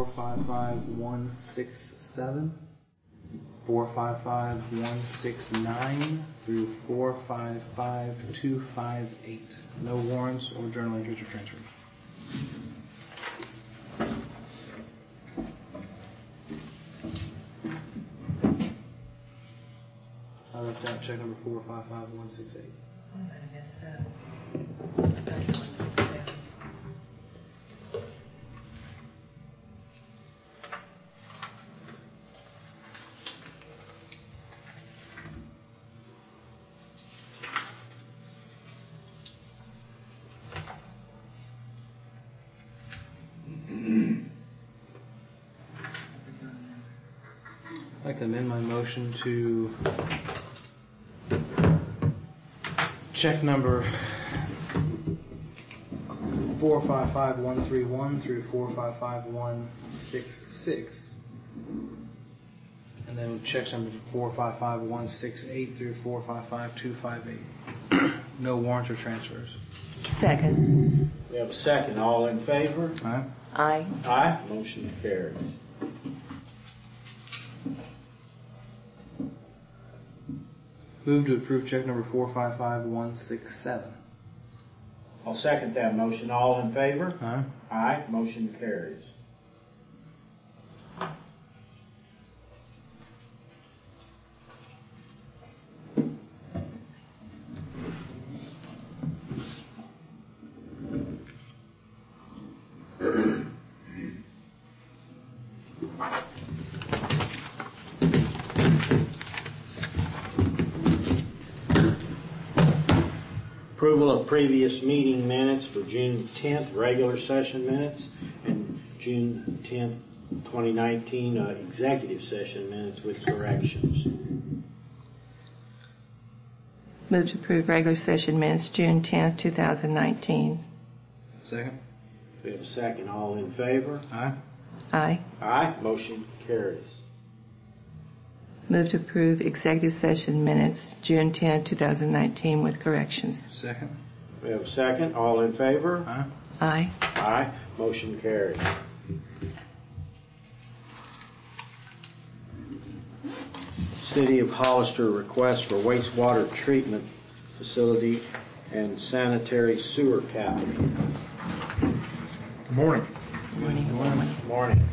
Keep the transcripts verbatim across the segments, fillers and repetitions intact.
four five five one six seven, four five five one six nine through four five five two five eight. No warrants or journal entries or transfers. I left out check number four five five one six eight. I might have messed up. I thought it was one six seven. I'd like to amend my motion to check number four five five one three one through four five five one six six. And then checks number four five five one six eight through four five five two five eight. No warrants or transfers. Second. We have a second. All in favor? Aye. Aye. Aye. Motion carries. Move to approve check number four five five one six seven. I'll second that motion. All in favor? Aye. Aye. Motion carries. Approval of previous meeting minutes for June tenth, regular session minutes, and June tenth, twenty nineteen, uh, executive session minutes with corrections. Move to approve regular session minutes June tenth, two thousand nineteen. Second. We have a second. All in favor? Aye. Aye. Aye. Motion carries. Move to approve executive session minutes June tenth, two thousand nineteen with corrections. Second. We have a second. All in favor? Aye. Aye. Aye. Motion carries. City of Hollister request for wastewater treatment facility and sanitary sewer capital. Good morning. Good morning. Good morning. Morning.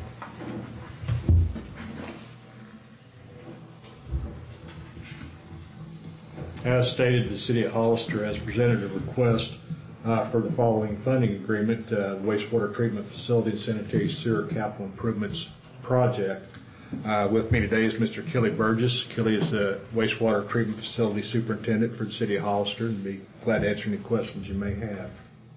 As stated, the City of Hollister has presented a request uh, for the following funding agreement, uh, the wastewater treatment facility and sanitary sewer capital improvements project. Uh, with me today is Mister Kelly Burgess. Kelly is the wastewater treatment facility superintendent for the City of Hollister, and be glad to answer any questions you may have.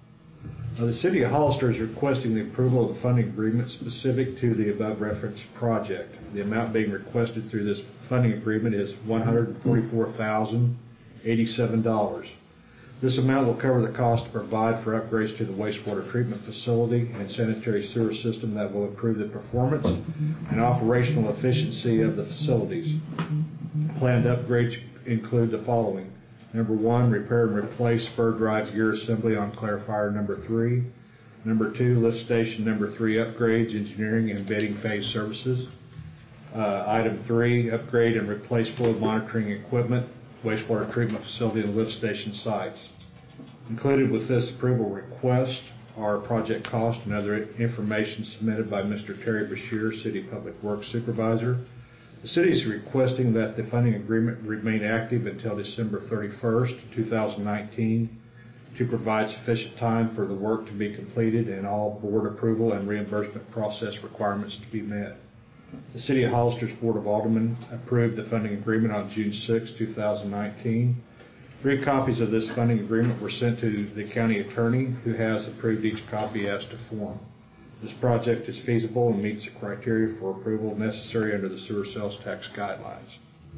Uh, the City of Hollister is requesting the approval of the funding agreement specific to the above referenced project. The amount being requested through this funding agreement is one hundred forty-four thousand eighty-seven dollars. This amount will cover the cost to provide for upgrades to the wastewater treatment facility and sanitary sewer system that will improve the performance and operational efficiency of the facilities. Planned upgrades include the following. Number one, repair and replace spur drive gear assembly on clarifier number three. Number two, lift station number three upgrades, engineering and bedding phase services. Uh, item three, upgrade and replace fluid monitoring equipment, wastewater treatment facility and lift station sites. Included with this approval request are project costs and other information submitted by Mister Terry Bashir, City Public Works Supervisor. The City is requesting that the funding agreement remain active until December thirty-first, two thousand nineteen to provide sufficient time for the work to be completed and all board approval and reimbursement process requirements to be met. The City of Hollister's Board of Aldermen approved the funding agreement on June sixth, two thousand nineteen. Three copies of this funding agreement were sent to the county attorney, who has approved each copy as to form. This project is feasible and meets the criteria for approval necessary under the sewer sales tax guidelines.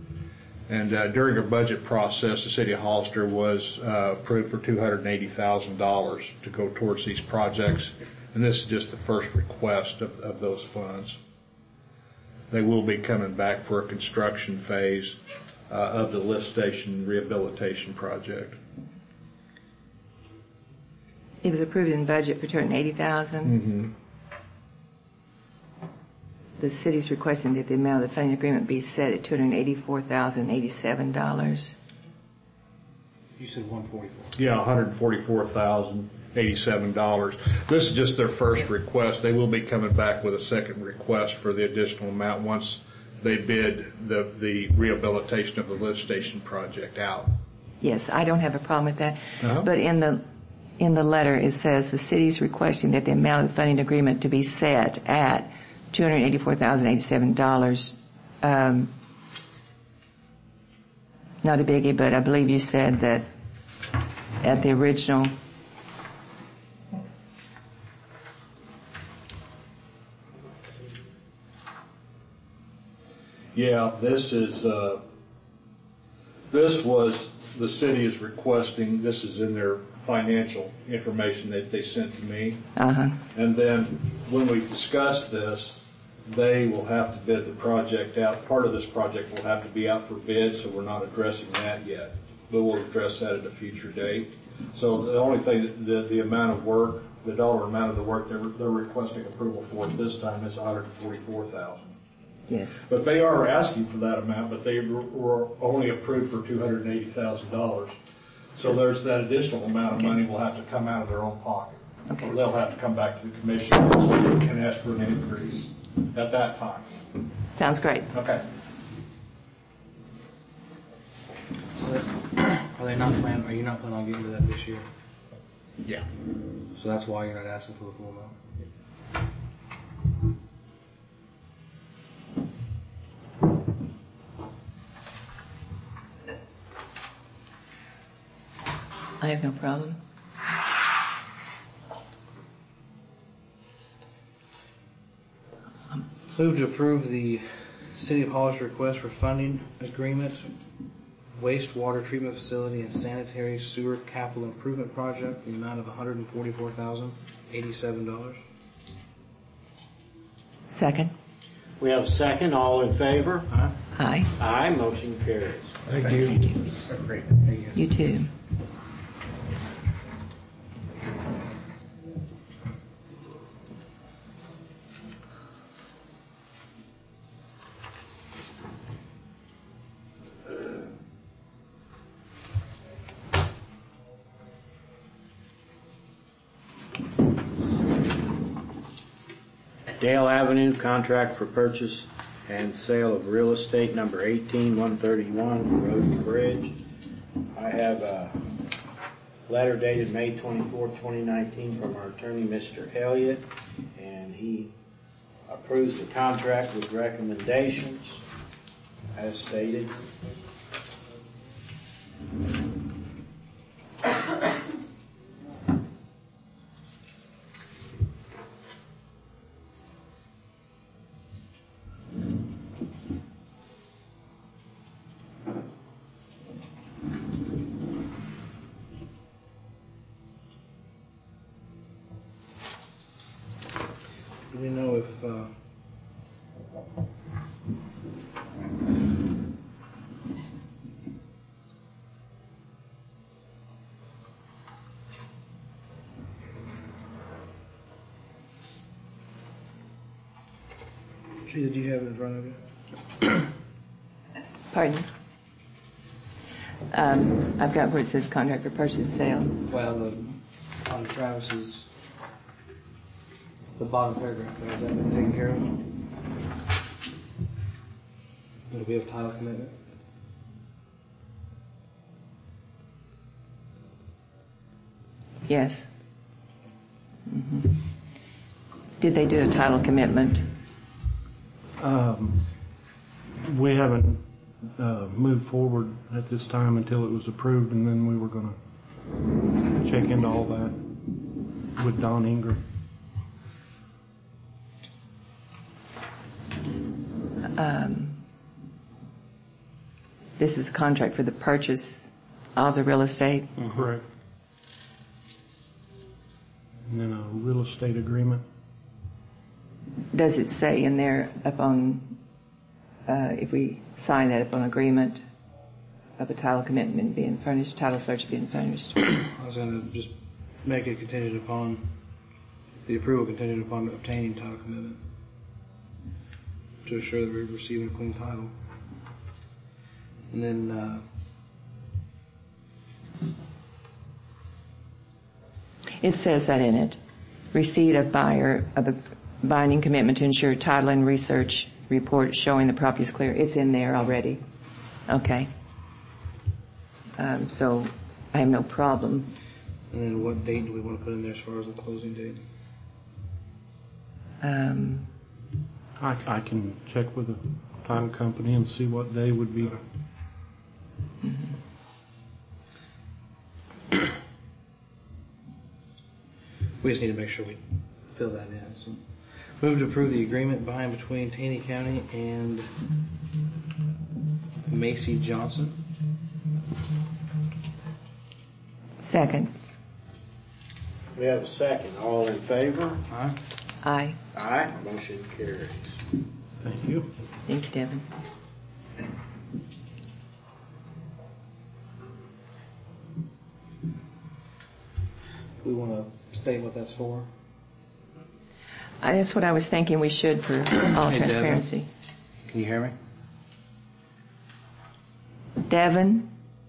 And uh, during our budget process, the City of Hollister was uh, approved for two hundred eighty thousand dollars to go towards these projects, and this is just the first request of, of those funds. They will be coming back for a construction phase uh, of the lift station rehabilitation project. It was approved in budget for two hundred eighty thousand dollars. Mm-hmm. the city's requesting that the amount of the funding agreement be set at two hundred eighty-four thousand eighty-seven dollars. You said one forty-four. Yeah, one hundred forty-four thousand eighty-seven dollars. This is just their first request. They will be coming back with a second request for the additional amount once they bid the, the rehabilitation of the lift station project out. Yes, I don't have a problem with that. Uh-huh. But in the in the letter, it says the city's requesting that the amount of the funding agreement to be set at two hundred eighty-four thousand eighty-seven dollars. Um, not a biggie, but I believe you said that at the original. Yeah, this is, uh, this was, the city is requesting, this is in their financial information that they sent to me. Uh-huh. And then when we discuss this, they will have to bid the project out. Part of this project will have to be out for bid, so we're not addressing that yet. But we'll address that at a future date. So the only thing, the, the amount of work, the dollar amount of the work they're, they're requesting approval for at this time is one hundred forty-four thousand dollars. Yes. But they are asking for that amount, but they were only approved for two hundred eighty thousand dollars. So there's that additional amount of money will have to come out of their own pocket. Okay. Or they'll have to come back to the commission and ask for an increase at that time. Sounds great. Okay. So that, are they not planning? Are you not planning on getting to that this year? Yeah. So that's why you're not asking for the full amount. I have no problem. Move to approve the City of Hollister request for funding agreement, wastewater treatment facility and sanitary sewer capital improvement project, in the amount of one hundred forty-four thousand eighty-seven dollars. Second. We have a second. All in favor? Aye. Aye. Aye. Motion carries. Thank you. Thank you. Great. Thank you. You too. Dale Avenue, contract for purchase and sale of real estate, number eighteen one thirty-one, Road and Bridge. I have a letter dated May twenty-fourth, twenty nineteen from our attorney, Mister Elliott, and he approves the contract with recommendations as stated. Do we know if, uh, Sheila, do you have it in front of you? Pardon? Um, I've got where it says contract for purchase and sale. Well, the, on Travis's, the bottom paragraph there, has that been taken care of? Do we have title commitment? Yes. hmm Did they do a title commitment? Um, we haven't uh, moved forward at this time until it was approved, and then we were going to check into all that with Don Ingram. Um, this is a contract for the purchase of the real estate. Correct. And then a real estate agreement. Does it say in there upon, uh, if we sign that upon agreement of a title commitment being furnished, title search being furnished? I was going to just make it contingent upon, the approval contingent upon obtaining title commitment. to assure that we're receiving a clean title. And then, uh, It says that in it. Receipt of buyer of a binding commitment to ensure title and research report showing the property is clear. It's in there already. Okay. Um, so I have no problem. and then what date do we want to put in there as far as the closing date? Um, I, I can check with the title company and see what day would be. We just need to make sure we fill that in. So, move to approve the agreement by and between Taney County and Macy Johnson. second. We have a second. All in favor? Aye. Aye. Aye. Motion carries. Thank you. Thank you, Devin. We want to state what that's for. Uh, That's what I was thinking we should for all Hey, Devin. transparency. Can you hear me? Devin?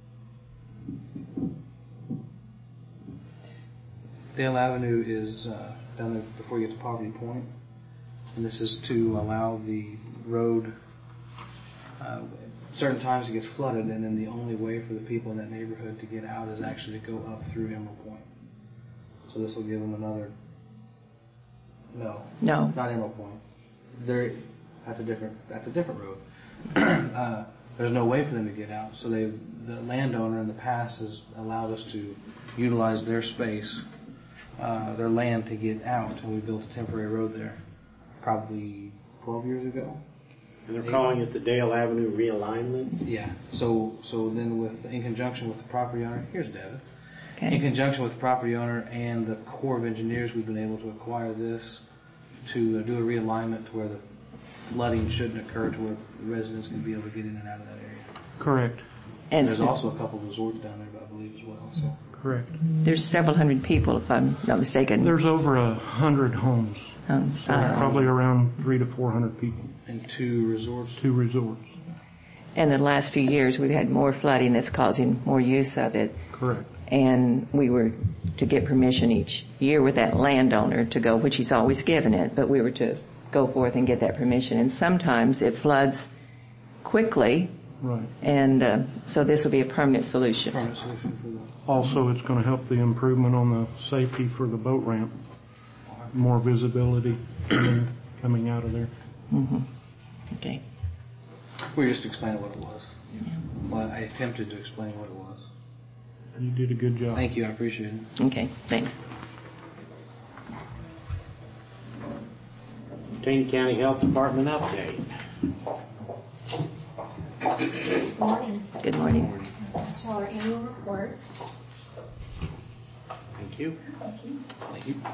Dale Avenue is uh, down there before you get to Poverty Point, and this is to allow the road. Uh, certain times it gets flooded, and then the only way for the people in that neighborhood to get out is actually to go up through Emerald Point. So this will give them another. No, No. not Emerald Point. There, that's a different. That's a different road. uh, there's no way for them to get out, so they, the landowner in the past has allowed us to utilize their space. Uh, their land to get out, and we built a temporary road there probably twelve years ago. And they're calling it the Dale Avenue realignment? Yeah. So so then with in conjunction with the property owner, here's Devin. In Okay. conjunction with the property owner and the Corps of Engineers, we've been able to acquire this to uh, do a realignment to where the flooding shouldn't occur, to where residents can be able to get in and out of that area. Correct. And There's so also a couple of resorts down there, I believe, as well. So Correct. there's several hundred people, if I'm not mistaken. There's over a hundred homes, Um, so uh, probably around three to four hundred people, and two resorts. two resorts. and the last few years we've had more flooding that's causing more use of it. Correct. And we were to get permission each year with that landowner to go, which he's always given it, but we were to go forth and get that permission. And sometimes it floods quickly, Right. and uh, so this will be a permanent solution. Permanent solution for the Also, it's going to help the improvement on the safety for the boat ramp. More visibility coming, coming out of there. Okay. We were just explaining what it was. Well, I attempted to explain what it was. You did a good job. Thank you, I appreciate it. Okay, thanks. Taney County Health Department update. Good morning. Good morning. To our annual reports. Thank you. Thank you.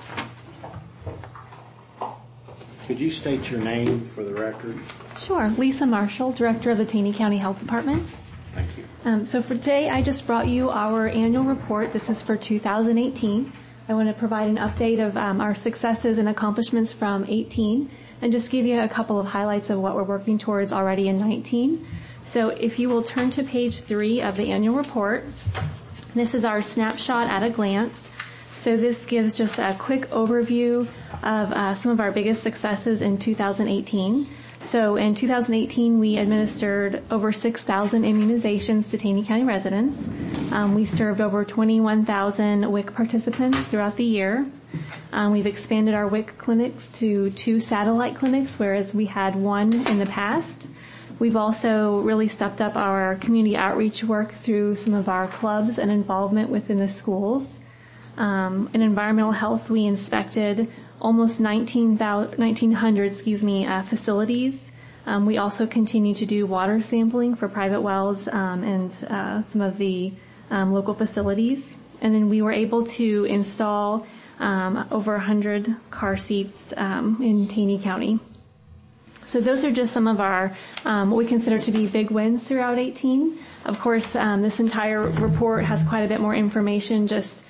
Could you state your name for the record? Sure. Lisa Marshall, Director of the Taney County Health Department. Thank you. Um, so for today, I just brought you our annual report. This is for two thousand eighteen. I want to provide an update of um, our successes and accomplishments from eighteen and just give you a couple of highlights of what we're working towards already in nineteen. So if you will turn to page three of the annual report, this is our snapshot at a glance. So this gives just a quick overview of uh, some of our biggest successes in two thousand eighteen. So in two thousand eighteen, we administered over six thousand immunizations to Taney County residents. Um, we served over twenty-one thousand W I C participants throughout the year. Um, we've expanded our W I C clinics to two satellite clinics, whereas we had one in the past. We've also really stepped up our community outreach work through some of our clubs and involvement within the schools. Um, in environmental health, we inspected almost nineteen hundred, excuse me, uh, facilities. Um, we also continue to do water sampling for private wells um, and uh, some of the um, local facilities. And then we were able to install um, over one hundred car seats um, in Taney County. So those are just some of our um, what we consider to be big wins throughout eighteen. Of course, um, this entire report has quite a bit more information, just